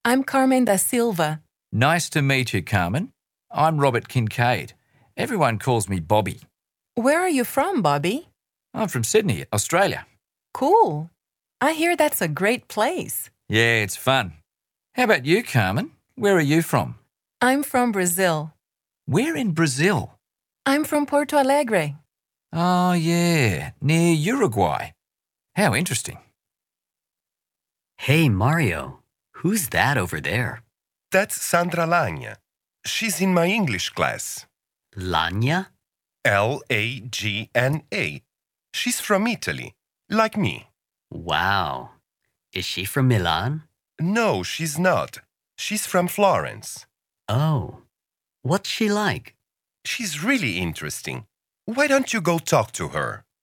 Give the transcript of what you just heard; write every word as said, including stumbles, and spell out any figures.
I'm Carmen da Silva. Nice to meet you, Carmen. I'm Robert Kincaid. Everyone calls me Bobby. Where are you from, Bobby? I'm from Sydney, Australia. Cool. I hear that's a great place. Yeah, it's fun. How about you, Carmen? Where are you from? I'm from Brazil. Where in Brazil? I'm from Porto Alegre. Oh, yeah, near Uruguay. How interesting. Hey, Mario. Who's that over there? That's Sandra Lagna. She's in my English class. Lagna? L A G N A. She's from Italy, like me. Wow. Is she from Milan? No, she's not. She's from Florence. Oh. What's she like? She's really interesting. Why don't you go talk to her?